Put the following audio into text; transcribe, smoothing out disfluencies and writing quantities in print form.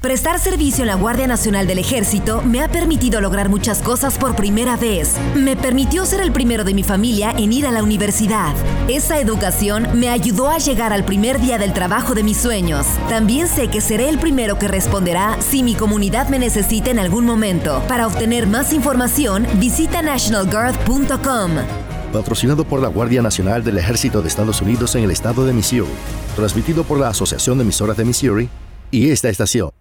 Prestar servicio en la Guardia Nacional del Ejército me ha permitido lograr muchas cosas por primera vez. Me permitió ser el primero de mi familia en ir a la universidad. Esa educación me ayudó a llegar al primer día del trabajo de mis sueños. También sé que seré el primero que responderá si mi comunidad me necesita en algún momento. Para obtener más información, visita nationalguard.com. Patrocinado por la Guardia Nacional del Ejército de Estados Unidos en el estado de Missouri. Transmitido por la Asociación de Emisoras de Missouri y esta estación.